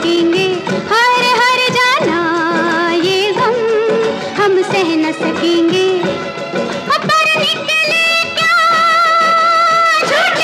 सकेंगे, हर हर जाना ये गम हम सह न सकेंगे। पर निकले क्या झूठे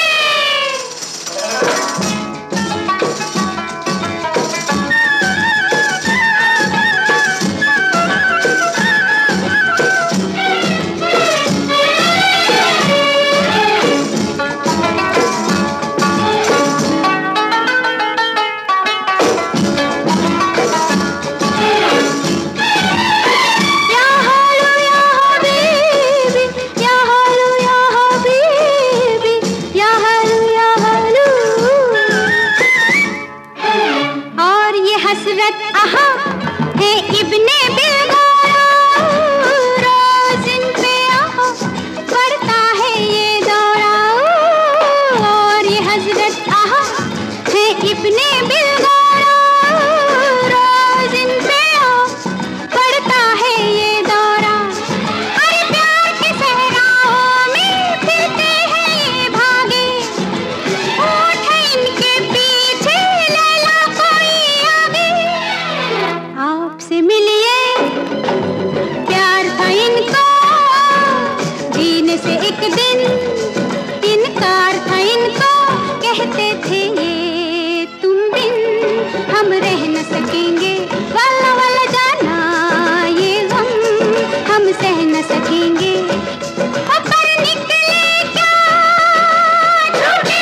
हसरत आहा है इब्ने बिलगारा, रोज इन पे आहा बढ़ता है ये दौरा। और ये हजरत आहा है इब्ने बिलगारा, रोज इन पे आहा बढ़ता है ये दौरा। अरे प्यार के सहराओं में फिरते हैं ये भागे, होठ है इनके पीछे लैला कोई आगे। आपसे मिलिए प्यार था इनको, जीने से एक दिन इनकार था इनको। कहते थे ये तुम बिन हम रह न सकेंगे, वाला वाला जाना ये गम हम सह न सकेंगे। पर निकले क्या झूठे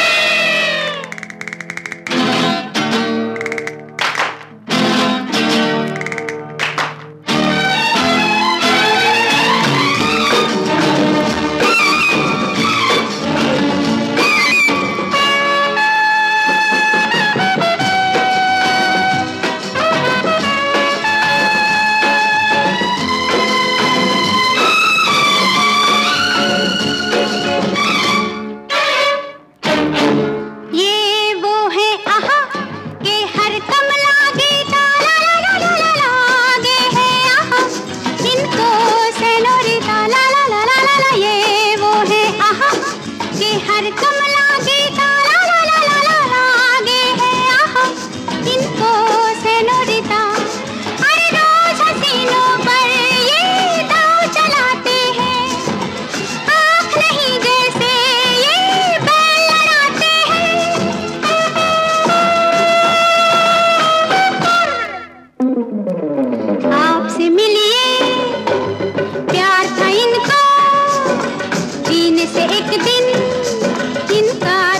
हर कमला गीता ला ला ला ला ला लागे है आहा इनको सेनोरिता। अरे रोज हसीनों पर ये दाव चलाते हैं, आँख नहीं जैसे ये बैल लड़ाते हैं। आपसे मिलिए प्यार था इनको, जीने से एक दिन इनकार